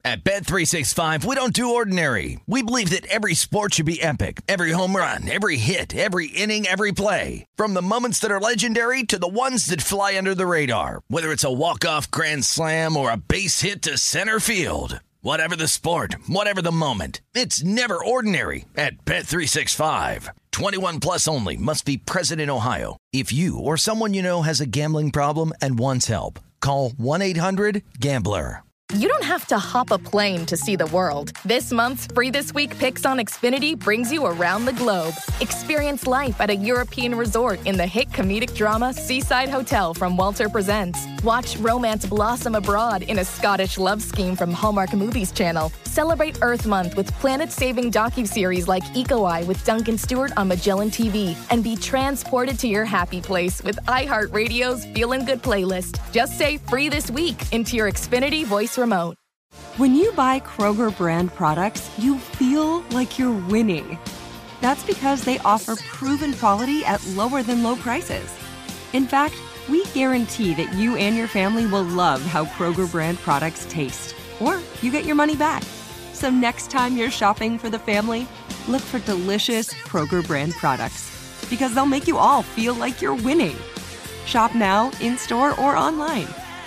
At Bet365, we don't do ordinary. We believe that every sport should be epic. Every home run, every hit, every inning, every play. From the moments that are legendary to the ones that fly under the radar. Whether it's a walk-off grand slam or a base hit to center field. Whatever the sport, whatever the moment. It's never ordinary at Bet365. 21 plus only. Must be present in Ohio. If you or someone you know has a gambling problem and wants help, call 1-800-GAMBLER. You don't have to hop a plane to see the world. This month's Free This Week Picks on Xfinity brings you around the globe. Experience life at a European resort in the hit comedic drama Seaside Hotel from Walter Presents. Watch romance blossom abroad in a Scottish love scheme from Hallmark Movies Channel. Celebrate Earth Month with planet-saving docuseries like Eco Eye with Duncan Stewart on Magellan TV. And be transported to your happy place with iHeartRadio's Feelin' Good playlist. Just say Free This Week into your Xfinity voice remote. When you buy Kroger brand products, you feel like you're winning. That's because they offer proven quality at lower than low prices. In fact, we guarantee that you and your family will love how Kroger brand products taste, or you get your money back. So next time you're shopping for the family, look for delicious Kroger brand products, because they'll make you all feel like you're winning. Shop now, in-store, or online.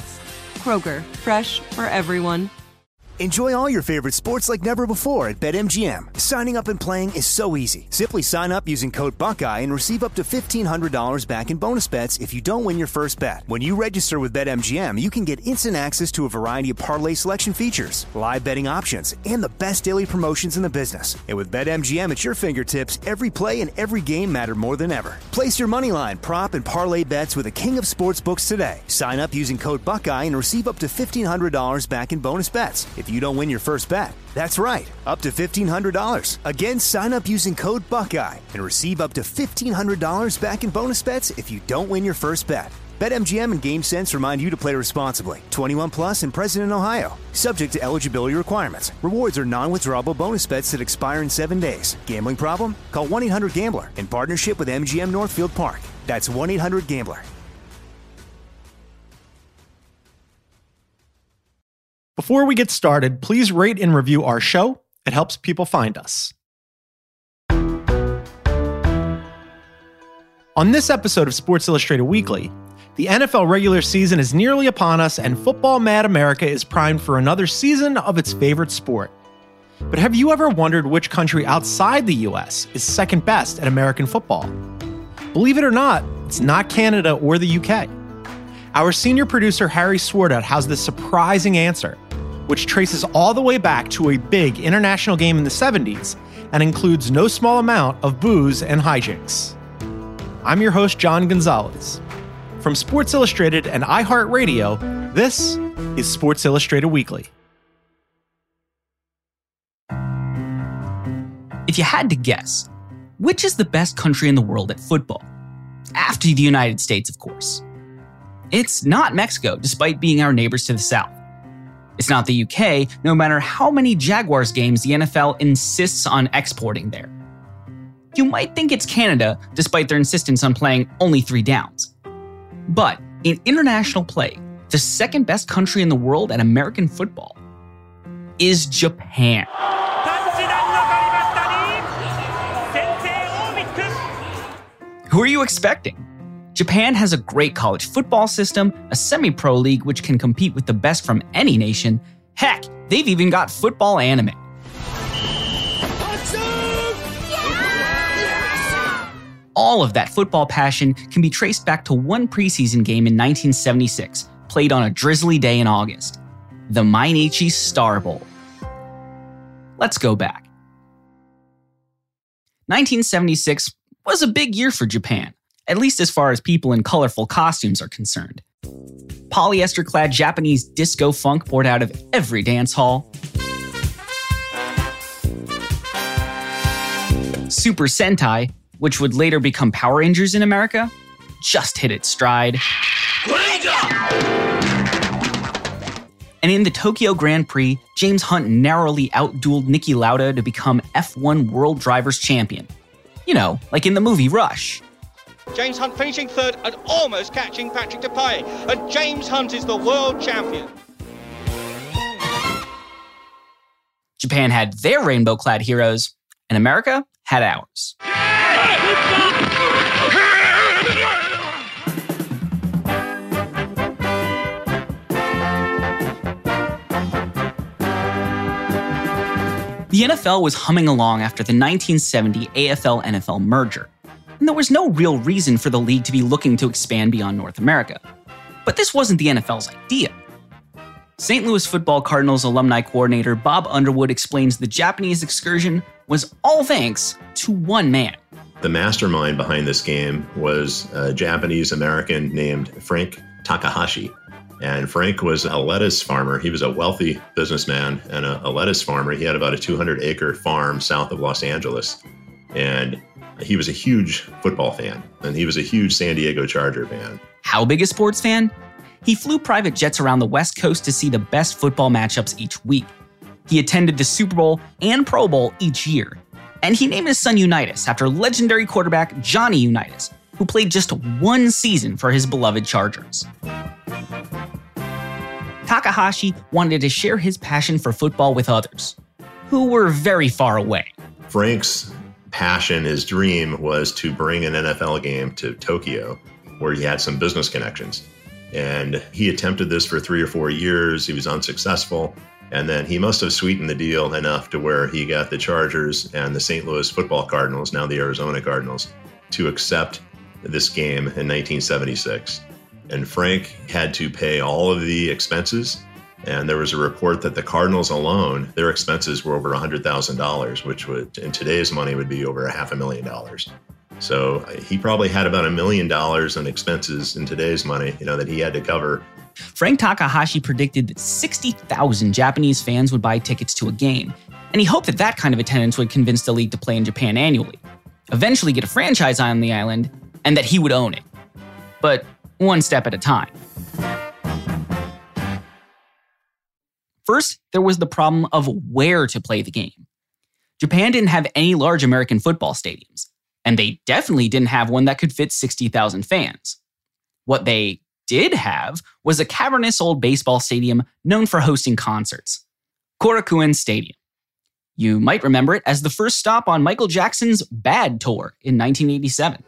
Kroger, fresh for everyone. Enjoy all your favorite sports like never before at BetMGM. Signing up and playing is so easy. Simply sign up using code Buckeye and receive up to $1,500 back in bonus bets if you don't win your first bet. When you register with BetMGM, you can get instant access to a variety of parlay selection features, live betting options, and the best daily promotions in the business. And with BetMGM at your fingertips, every play and every game matter more than ever. Place your moneyline, prop, and parlay bets with the king of sportsbooks today. Sign up using code Buckeye and receive up to $1,500 back in bonus bets if you don't win your first bet. That's right, up to $1,500. Again, sign up using code Buckeye and receive up to $1,500 back in bonus bets if you don't win your first bet. BetMGM and GameSense remind you to play responsibly. 21 plus and present in Ohio. Subject to eligibility requirements. Rewards are non-withdrawable bonus bets that expire in 7 days. Gambling problem? Call 1-800-GAMBLER in partnership with MGM Northfield Park. That's 1-800-GAMBLER. Before we get started, please rate and review our show. It helps people find us. On this episode of Sports Illustrated Weekly, the NFL regular season is nearly upon us and football-mad America is primed for another season of its favorite sport. But have you ever wondered which country outside the US is second best at American football? Believe it or not, it's not Canada or the UK. Our senior producer Harry Swartout has this surprising answer, which traces all the way back to a big international game in the 70s and includes no small amount of booze and hijinks. I'm your host, John Gonzalez. From Sports Illustrated and iHeartRadio, this is Sports Illustrated Weekly. If you had to guess, which is the best country in the world at football? After the United States, of course. It's not Mexico, despite being our neighbors to the south. It's not the UK, no matter how many Jaguars games the NFL insists on exporting there. You might think it's Canada, despite their insistence on playing only 3 downs. But in international play, the second best country in the world at American football is Japan. Who are you expecting? Japan has a great college football system, a semi-pro league which can compete with the best from any nation. Heck, they've even got football anime. All of that football passion can be traced back to one preseason game in 1976, played on a drizzly day in August, the Mainichi Star Bowl. Let's go back. 1976 was a big year for Japan, at least as far as people in colorful costumes are concerned. Polyester-clad Japanese disco funk poured out of every dance hall. Super Sentai, which would later become Power Rangers in America, just hit its stride. And in the Tokyo Grand Prix, James Hunt narrowly outdueled Niki Lauda to become F1 World Drivers' Champion. You know, like in the movie Rush. James Hunt finishing third and almost catching Patrick Depailler. And James Hunt is the world champion. Japan had their rainbow-clad heroes, and America had ours. The NFL was humming along after the 1970 AFL-NFL merger, and there was no real reason for the league to be looking to expand beyond North America. But this wasn't the NFL's idea. St. Louis Football Cardinals alumni coordinator Bob Underwood explains the Japanese excursion was all thanks to one man. The mastermind behind this game was a Japanese-American named Frank Takahashi. And Frank was a lettuce farmer. He was a wealthy businessman and a lettuce farmer. He had about a 200-acre farm south of Los Angeles. And he was a huge football fan, and he was a huge San Diego Charger fan. How big a sports fan? He flew private jets around the West Coast to see the best football matchups each week. He attended the Super Bowl and Pro Bowl each year. And he named his son Unitas after legendary quarterback Johnny Unitas, who played just one season for his beloved Chargers. Takahashi wanted to share his passion for football with others, who were very far away. Frank's passion, his dream, was to bring an NFL game to Tokyo, where he had some business connections. And he attempted this for 3 or 4 years. He was unsuccessful. And then he must have sweetened the deal enough to where he got the Chargers and the St. Louis Football Cardinals, now the Arizona Cardinals, to accept this game in 1976. And Frank had to pay all of the expenses. And there was a report that the Cardinals alone, their expenses were over $100,000, which would, in today's money, would be over $500,000. So he probably had about $1 million in expenses in today's money, that he had to cover. Frank Takahashi predicted that 60,000 Japanese fans would buy tickets to a game, and he hoped that that kind of attendance would convince the league to play in Japan annually, eventually get a franchise on the island, and that he would own it. But one step at a time. First, there was the problem of where to play the game. Japan didn't have any large American football stadiums, and they definitely didn't have one that could fit 60,000 fans. What they did have was a cavernous old baseball stadium known for hosting concerts, Korakuen Stadium. You might remember it as the first stop on Michael Jackson's Bad Tour in 1987.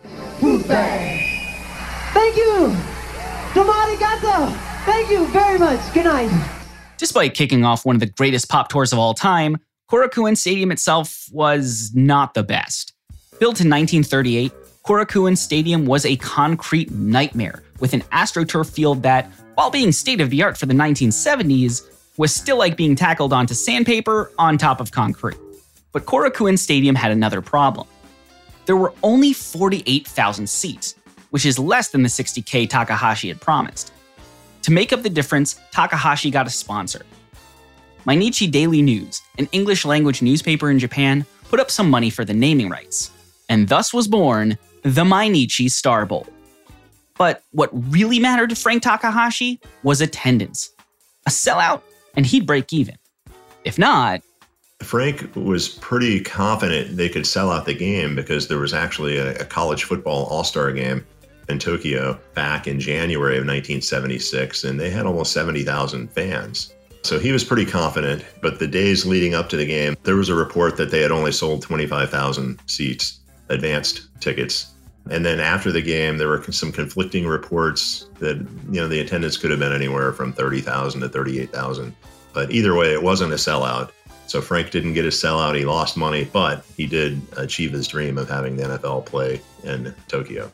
Thank you! Domo arigato! Thank you very much. Good night. Despite kicking off one of the greatest pop tours of all time, Korakuen Stadium itself was not the best. Built in 1938, Korakuen Stadium was a concrete nightmare with an AstroTurf field that, while being state-of-the-art for the 1970s, was still like being tackled onto sandpaper on top of concrete. But Korakuen Stadium had another problem. There were only 48,000 seats, which is less than the 60K Takahashi had promised. To make up the difference, Takahashi got a sponsor. Mainichi Daily News, an English-language newspaper in Japan, put up some money for the naming rights. And thus was born the Mainichi Star Bowl. But what really mattered to Frank Takahashi was attendance. A sellout, and he'd break even. If not... Frank was pretty confident they could sell out the game because there was actually a college football all-star game in Tokyo back in January of 1976, and they had almost 70,000 fans. So he was pretty confident, but the days leading up to the game, there was a report that they had only sold 25,000 seats, advanced tickets. And then after the game, there were some conflicting reports that, the attendance could have been anywhere from 30,000 to 38,000. But either way, it wasn't a sellout. So Frank didn't get his sellout. He lost money, but he did achieve his dream of having the NFL play in Tokyo.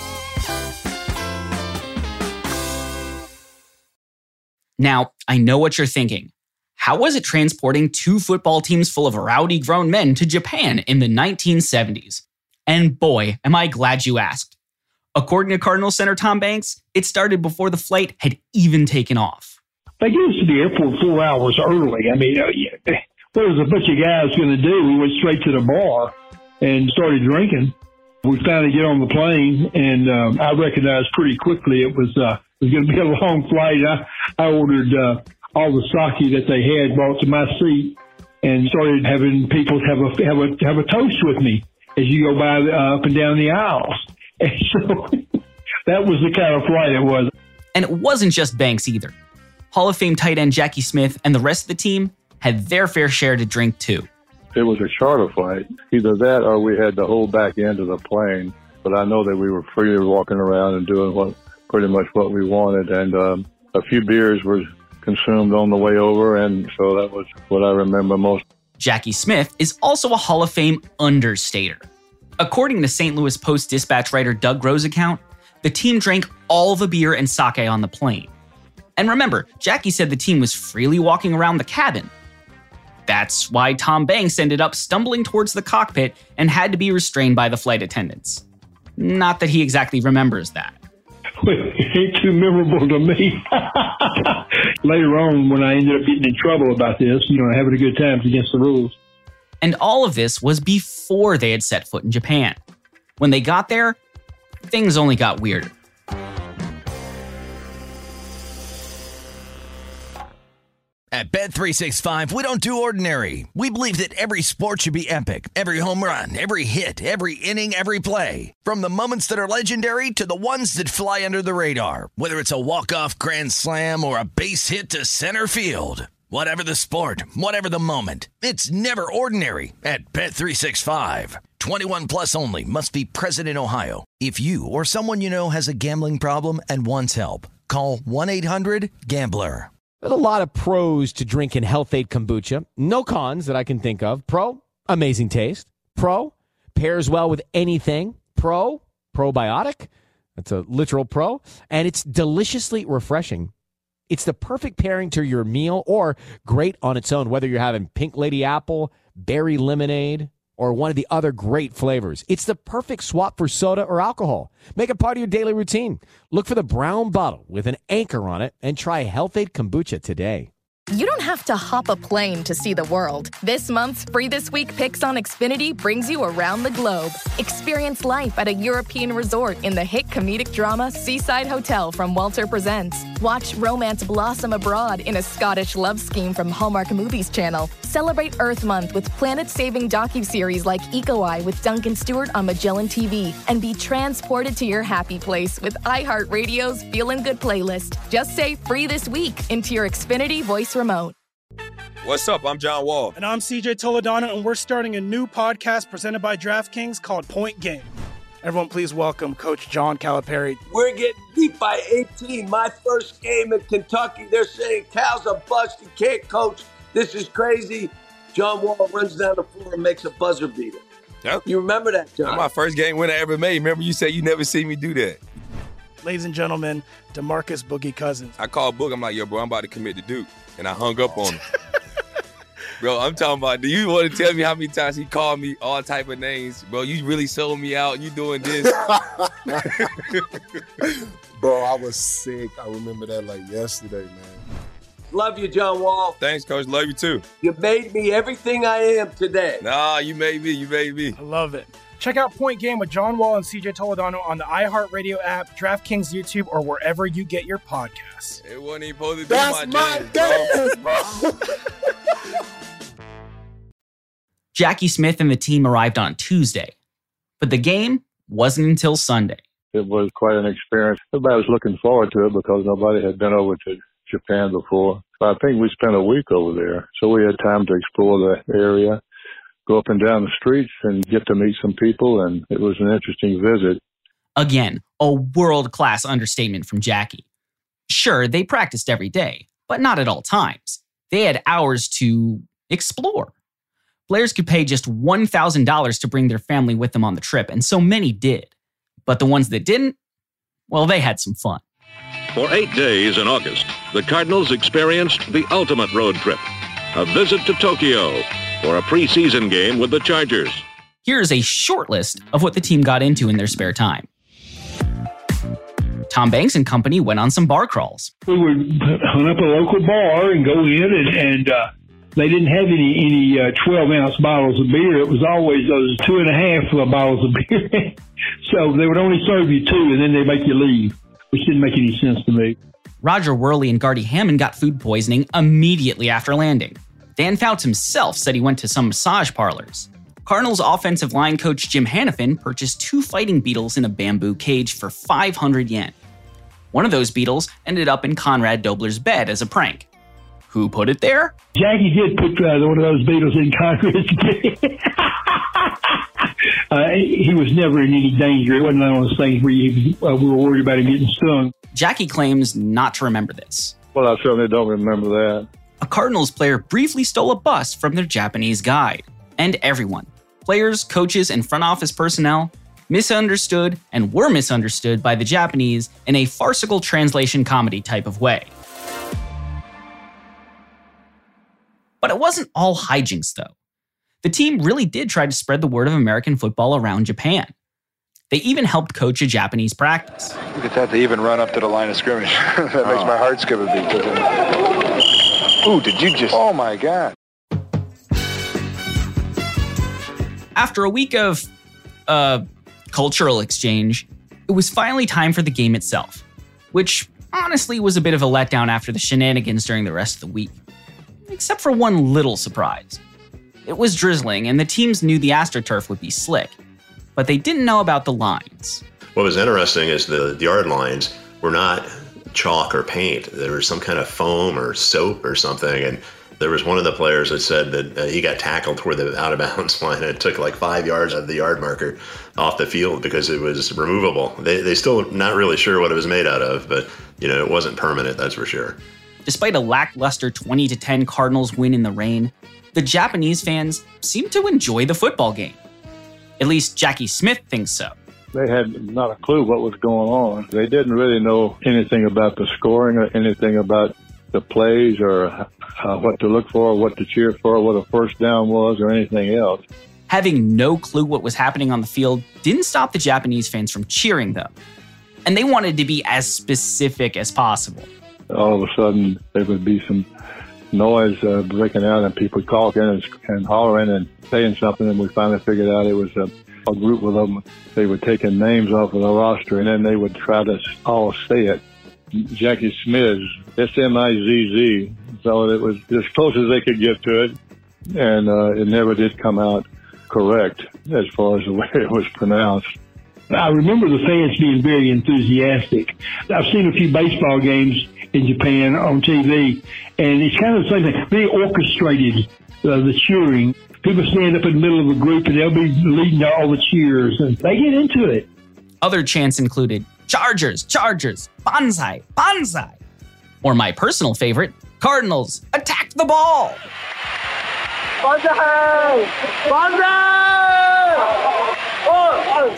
Now, I know what you're thinking. How was it transporting 2 football teams full of rowdy grown men to Japan in the 1970s? And boy, am I glad you asked. According to Cardinals center Tom Banks, it started before the flight had even taken off. They get us to the airport 4 hours early. I mean, what was a bunch of guys going to do? We went straight to the bar and started drinking. We finally get on the plane, and I recognized pretty quickly it was going to be a long flight. I ordered all the sake that they had brought to my seat and started having people have a toast with me as you go by up and down the aisles. And so that was the kind of flight it was. And it wasn't just Banks either. Hall of Fame tight end Jackie Smith and the rest of the team had their fair share to drink too. It was a charter flight. Either that or we had the whole back end of the plane. But I know that we were freely walking around and doing pretty much what we wanted. And a few beers were consumed on the way over. And so that was what I remember most. Jackie Smith is also a Hall of Fame understater. According to St. Louis Post-Dispatch writer Doug Rowe's account, the team drank all the beer and sake on the plane. And remember, Jackie said the team was freely walking around the cabin. That's why Tom Banks ended up stumbling towards the cockpit and had to be restrained by the flight attendants. Not that he exactly remembers that. It ain't too memorable to me. Later on, when I ended up getting in trouble about this, having a good time against the rules. And all of this was before they had set foot in Japan. When they got there, things only got weirder. At Bet365, we don't do ordinary. We believe that every sport should be epic. Every home run, every hit, every inning, every play. From the moments that are legendary to the ones that fly under the radar. Whether it's a walk-off grand slam or a base hit to center field. Whatever the sport, whatever the moment. It's never ordinary at Bet365. 21 plus only. Must be present in Ohio. If you or someone you know has a gambling problem and wants help, call 1-800-GAMBLER. There's a lot of pros to drinking Health-Ade kombucha. No cons that I can think of. Pro, amazing taste. Pro, pairs well with anything. Pro, probiotic. That's a literal pro. And it's deliciously refreshing. It's the perfect pairing to your meal or great on its own, whether you're having pink lady apple, berry lemonade, or one of the other great flavors. It's the perfect swap for soda or alcohol. Make it part of your daily routine. Look for the brown bottle with an anchor on it and try Health-Ade kombucha today. You don't have to hop a plane to see the world. This month's Free This Week Picks on Xfinity brings you around the globe. Experience life at a European resort in the hit comedic drama Seaside Hotel from Walter Presents. Watch romance blossom abroad in a Scottish love scheme from Hallmark Movies Channel. Celebrate Earth Month with planet-saving docuseries like Eco Eye with Duncan Stewart on Magellan TV. And be transported to your happy place with iHeartRadio's Feelin' Good playlist. Just say Free This Week into your Xfinity voice remote. What's up? I'm John Wall. And I'm CJ Toledano, and we're starting a new podcast presented by DraftKings called Point Game. Everyone, please welcome Coach John Calipari. We're getting beat by 18. My first game in Kentucky, they're saying Cal's a bust. He can't coach. This is crazy. John Wall runs down the floor and makes a buzzer beater. Yep. You remember that, John? That's my first game winner I ever made. Remember you said you never see me do that. Ladies and gentlemen, DeMarcus Boogie Cousins. I called Boog. I'm like, yo, bro, I'm about to commit to Duke. And I hung up on him. Bro, I'm talking about, do you want to tell me how many times he called me all type of names? Bro, you really sold me out. You doing this. Bro, I was sick. I remember that like yesterday, man. Love you, John Wall. Thanks, Coach. Love you, too. You made me everything I am today. Nah, you made me. You made me. I love it. Check out Point Game with John Wall and CJ Toledano on the iHeartRadio app, DraftKings YouTube, or wherever you get your podcasts. It wasn't even supposed to be That's my dance, bro. Jackie Smith and the team arrived on Tuesday, but the game wasn't until Sunday. It was quite an experience. Everybody was looking forward to it because nobody had been over to Japan before. I think we spent a week over there, so we had time to explore the area, go up and down the streets and get to meet some people, and it was an interesting visit. Again, a world-class understatement from Jackie. Sure, they practiced every day, but not at all times. They had hours to explore. Players could pay just $1,000 to bring their family with them on the trip, and so many did. But the ones that didn't, well, they had some fun. For 8 days in August, the Cardinals experienced the ultimate road trip, a visit to Tokyo for a preseason game with the Chargers. Here's a short list of what the team got into in their spare time. Tom Banks and company went on some bar crawls. We would hunt up a local bar and go in, and they didn't have any 12-ounce bottles of beer. It was always those 2.5 bottles of beer. So they would only serve you 2, and then they'd make you leave, which didn't make any sense to me. Roger Worley and Gardy Hammond got food poisoning immediately after landing. Dan Fouts himself said he went to some massage parlors. Cardinals offensive line coach Jim Hanifin purchased 2 fighting beetles in a bamboo cage for 500 yen. One of those beetles ended up in Conrad Dobler's bed as a prank. Who put it there? Jackie did put one of those Beatles in Congress. He was never in any danger. It wasn't one of those things where we were worried about him getting stung. Jackie claims not to remember this. Well, I certainly don't remember that. A Cardinals player briefly stole a bus from their Japanese guide. And everyone, players, coaches, and front office personnel, misunderstood and were misunderstood by the Japanese in a farcical translation comedy type of way. But it wasn't all hijinks, though. The team really did try to spread the word of American football around Japan. They even helped coach a Japanese practice. Look at that, they even run up to the line of scrimmage. That makes my heart skip a beat, doesn't it? Ooh, did you just... Oh, my God. After a week of, cultural exchange, it was finally time for the game itself, which honestly was a bit of a letdown after the shenanigans during the rest of the week. Except for one little surprise. It was drizzling, and the teams knew the AstroTurf would be slick, but they didn't know about the lines. What was interesting is the yard lines were not chalk or paint. There was some kind of foam or soap or something, and there was one of the players that said that he got tackled toward the out-of-bounds line, and it took like 5 yards of the yard marker off the field because it was removable. They still not really sure what it was made out of, but it wasn't permanent, that's for sure. Despite a lackluster 20-10 Cardinals win in the rain, the Japanese fans seemed to enjoy the football game. At least Jackie Smith thinks so. They had not a clue what was going on. They didn't really know anything about the scoring or anything about the plays or what to look for, what to cheer for, what a first down was or anything else. Having no clue what was happening on the field didn't stop the Japanese fans from cheering, though. And they wanted to be as specific as possible. All of a sudden, there would be some noise breaking out and people talking and hollering and saying something, and we finally figured out it was a group of them. They were taking names off of the roster, and then they would try to all say it. Jackie Smith, S-M-I-Z-Z. So it was as close as they could get to it, and it never did come out correct as far as the way it was pronounced. I remember the fans being very enthusiastic. I've seen a few baseball games in Japan on TV, and it's kind of the same thing. They orchestrated the cheering. People stand up in the middle of a group, and they'll be leading all the cheers, and they get into it. Other chants included, Chargers, Chargers, Banzai, Banzai. Or my personal favorite, Cardinals, attack the ball. Banzai! Banzai! Oh!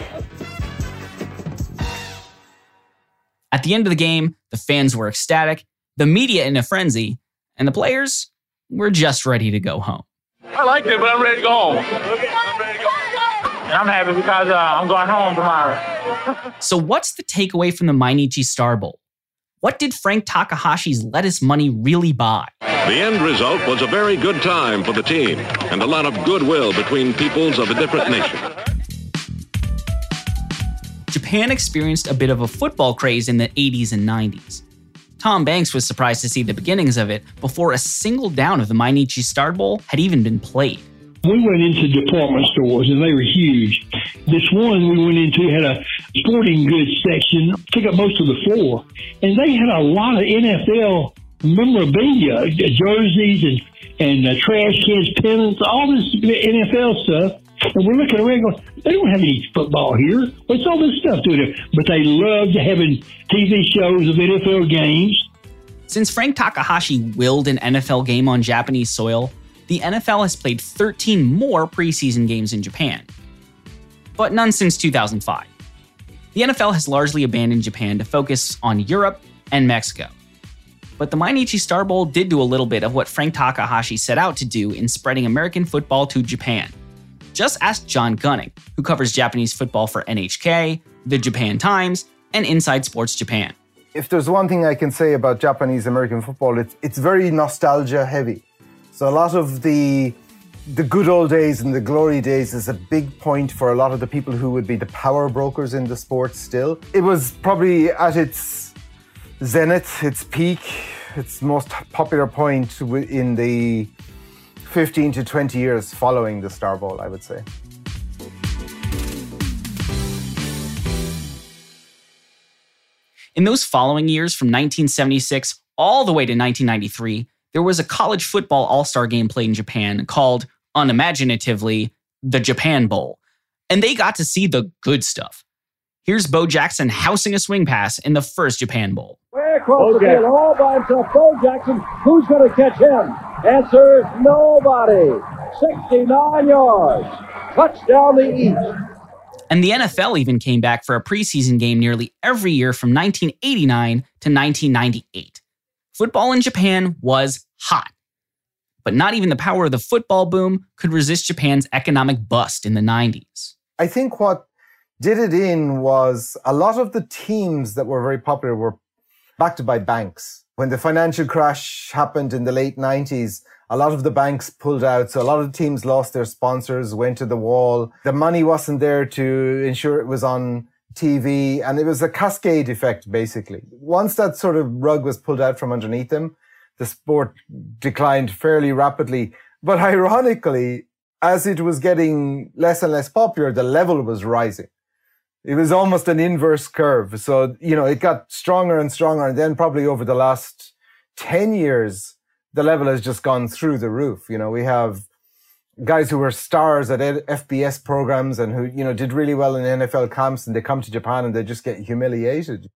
At the end of the game, the fans were ecstatic, the media in a frenzy, and the players were just ready to go home. I liked it, but I'm ready to go home. And I'm happy because I'm going home tomorrow. So what's the takeaway from the Mainichi Star Bowl? What did Frank Takahashi's lettuce money really buy? The end result was a very good time for the team and a lot of goodwill between peoples of a different nation. Japan experienced a bit of a football craze in the 80s and 90s. Tom Banks was surprised to see the beginnings of it before a single down of the Mainichi Star Bowl had even been played. We went into department stores, and they were huge. This one we went into had a sporting goods section, took up most of the floor, and they had a lot of NFL memorabilia, jerseys and trash cans, pennants, all this NFL stuff. And we're looking around going, they don't have any football here. What's all this stuff doing here? But they loved having TV shows of NFL games. Since Frank Takahashi willed an NFL game on Japanese soil, the NFL has played 13 more preseason games in Japan, but none since 2005. The NFL has largely abandoned Japan to focus on Europe and Mexico. But the Mainichi Star Bowl did do a little bit of what Frank Takahashi set out to do in spreading American football to Japan. Just ask John Gunning, who covers Japanese football for NHK, The Japan Times, and Inside Sports Japan. If there's one thing I can say about Japanese American football, it's very nostalgia heavy. So a lot of the good old days and the glory days is a big point for a lot of the people who would be the power brokers in the sport still. It was probably at its zenith, its peak, its most popular point in the 15 to 20 years following the Star Bowl, I would say. In those following years, from 1976 all the way to 1993, there was a college football all-star game played in Japan called, unimaginatively, the Japan Bowl. And they got to see the good stuff. Here's Bo Jackson housing a swing pass in the first Japan Bowl. Way across the field, all by himself. Bo Jackson, who's going to catch him? Answer, nobody. 69 yards. Touchdown the East. And the NFL even came back for a preseason game nearly every year from 1989 to 1998. Football in Japan was hot. But not even the power of the football boom could resist Japan's economic bust in the 90s. I think what did it in was a lot of the teams that were very popular were backed by banks. When the financial crash happened in the late 90s, a lot of the banks pulled out. So a lot of the teams lost their sponsors, went to the wall. The money wasn't there to ensure it was on TV. And it was a cascade effect, basically. Once that sort of rug was pulled out from underneath them, the sport declined fairly rapidly. But ironically, as it was getting less and less popular, the level was rising. It was almost an inverse curve. So, it got stronger and stronger. And then probably over the last 10 years, the level has just gone through the roof. We have guys who were stars at FBS programs and who, did really well in NFL camps, and they come to Japan and they just get humiliated.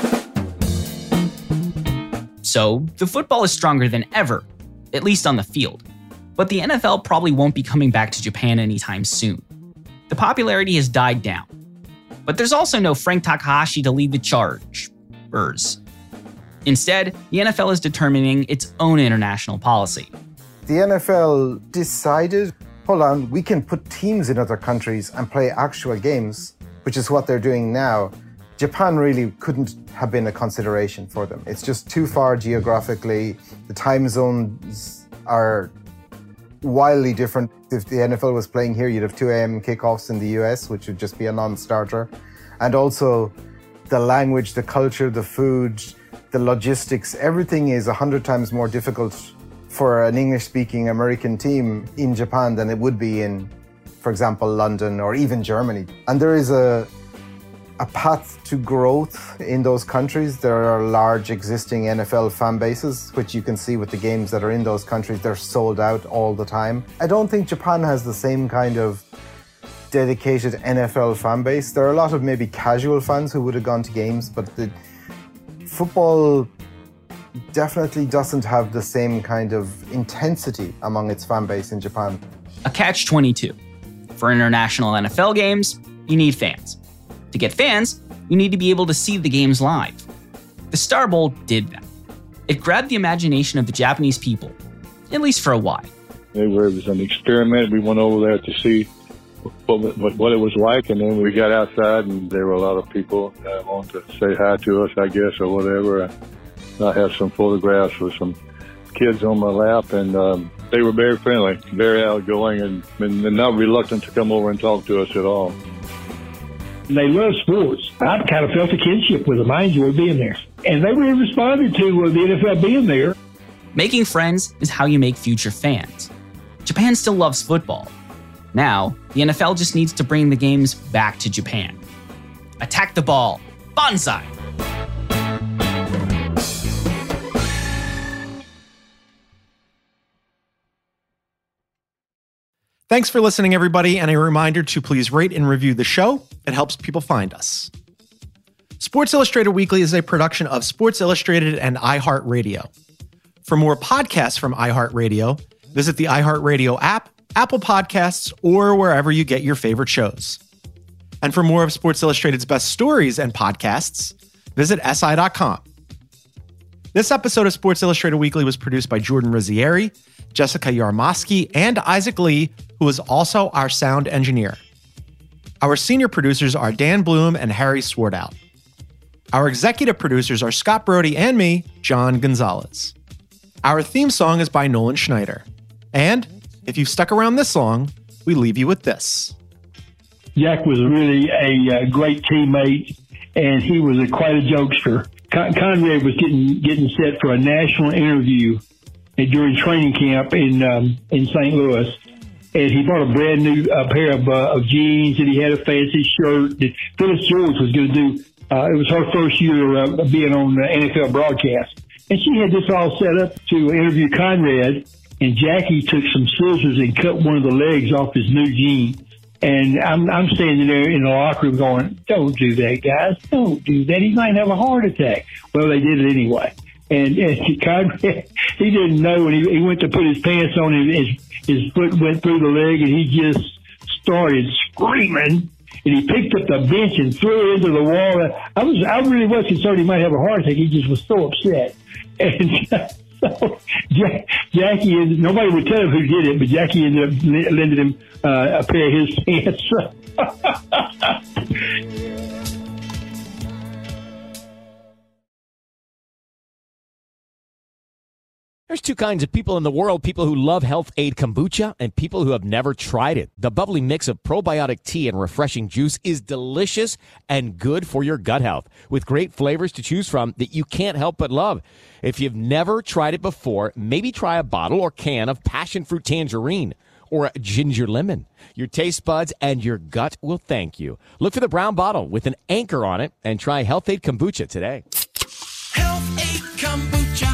So the football is stronger than ever, at least on the field. But the NFL probably won't be coming back to Japan anytime soon. The popularity has died down. But there's also no Frank Takahashi to lead the charge. Instead, the NFL is determining its own international policy. The NFL decided, hold on, we can put teams in other countries and play actual games, which is what they're doing now. Japan really couldn't have been a consideration for them. It's just too far geographically. The time zones are wildly different. If the NFL was playing here, you'd have 2 a.m. kickoffs in the US, which would just be a non-starter. And also the language, the culture, the food, the logistics, everything is 100 times more difficult for an English-speaking American team in Japan than it would be in, for example, London or even Germany. And there is a path to growth in those countries. There are large existing NFL fan bases, which you can see with the games that are in those countries. They're sold out all the time. I don't think Japan has the same kind of dedicated NFL fan base. There are a lot of maybe casual fans who would have gone to games, but the football definitely doesn't have the same kind of intensity among its fan base in Japan. A catch-22. For international NFL games, you need fans. To get fans, you need to be able to see the games live. The Star Bowl did that. It grabbed the imagination of the Japanese people, at least for a while. It was an experiment. We went over there to see what it was like, and then we got outside, and there were a lot of people that wanted to say hi to us, I guess, or whatever. I had some photographs with some kids on my lap, and they were very friendly, very outgoing, and not reluctant to come over and talk to us at all. They love sports. I kind of felt a kinship with them. I enjoyed being there. And they really responded to the NFL being there. Making friends is how you make future fans. Japan still loves football. Now, the NFL just needs to bring the games back to Japan. Attack the ball. Banzai! Thanks for listening, everybody, and a reminder to please rate and review the show. It helps people find us. Sports Illustrated Weekly is a production of Sports Illustrated and iHeartRadio. For more podcasts from iHeartRadio, visit the iHeartRadio app, Apple Podcasts, or wherever you get your favorite shows. And for more of Sports Illustrated's best stories and podcasts, visit SI.com. This episode of Sports Illustrated Weekly was produced by Jordan Rizzieri, Jessica Yarmosky, and Isaac Lee, who is also our sound engineer. Our senior producers are Dan Bloom and Harry Swartout. Our executive producers are Scott Brody and me, John Gonzalez. Our theme song is by Nolan Schneider. And if you've stuck around this long, we leave you with this. Jack was really a great teammate, and he was quite a jokester. Conrad was getting set for a national interview during training camp in St. Louis, and he bought a brand new pair of jeans, and he had a fancy shirt that Phyllis George was going to do. It was her first year being on the NFL broadcast, And she had this all set up to interview Conrad, and Jackie took some scissors and cut one of the legs off his new jean. And I'm standing there in the locker room going, don't do that, guys. Don't do that. He might have a heart attack. Well, they did it anyway. And Conrad, he didn't know when he went to put his pants on, his foot went through the leg, and he just started screaming. And he picked up the bench and threw it into the wall. I really was concerned he might have a heart attack. He just was so upset. And so Jackie, nobody would tell him who did it, but Jackie ended up lending him a pair of his pants. There's two kinds of people in the world, people who love Health Aid Kombucha and people who have never tried it. The bubbly mix of probiotic tea and refreshing juice is delicious and good for your gut health, with great flavors to choose from that you can't help but love. If you've never tried it before, maybe try a bottle or can of passion fruit tangerine or ginger lemon. Your taste buds and your gut will thank you. Look for the brown bottle with an anchor on it and try Health Aid Kombucha today. Health Aid Kombucha.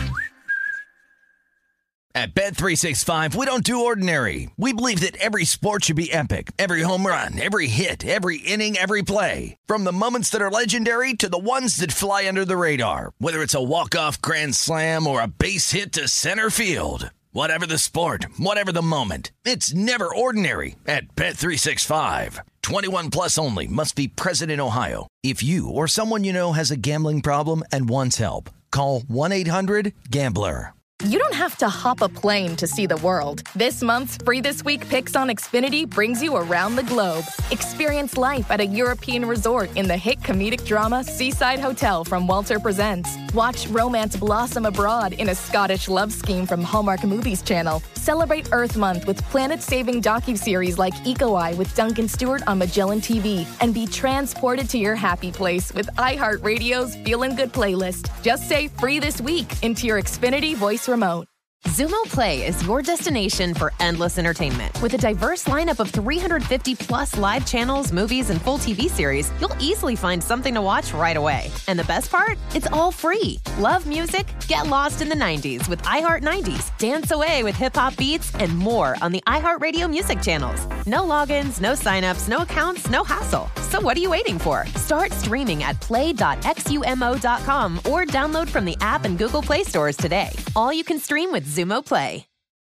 At Bet365, we don't do ordinary. We believe that every sport should be epic. Every home run, every hit, every inning, every play. From the moments that are legendary to the ones that fly under the radar. Whether it's a walk-off grand slam or a base hit to center field. Whatever the sport, whatever the moment. It's never ordinary at Bet365. 21 plus only. Must be present in Ohio. If you or someone you know has a gambling problem and wants help, call 1-800-GAMBLER. You don't have to hop a plane to see the world. This month's Free This Week Picks on Xfinity brings you around the globe. Experience life at a European resort in the hit comedic drama Seaside Hotel from Walter Presents. Watch romance blossom abroad in a Scottish love scheme from Hallmark Movies Channel. Celebrate Earth Month with planet-saving docuseries like Eco Eye with Duncan Stewart on Magellan TV. And be transported to your happy place with iHeartRadio's Feelin' Good playlist. Just say Free This Week into your Xfinity voice remote. Xumo Play is your destination for endless entertainment. With a diverse lineup of 350 plus live channels, movies, and full TV series, you'll easily find something to watch right away. And the best part? It's all free. Love music? Get lost in the 90s with iHeart 90s, dance away with hip-hop beats, and more on the iHeartRadio music channels. No logins, no signups, no accounts, no hassle. So what are you waiting for? Start streaming at play.xumo.com or download from the app and Google Play stores today. All you can stream with Xumo Play.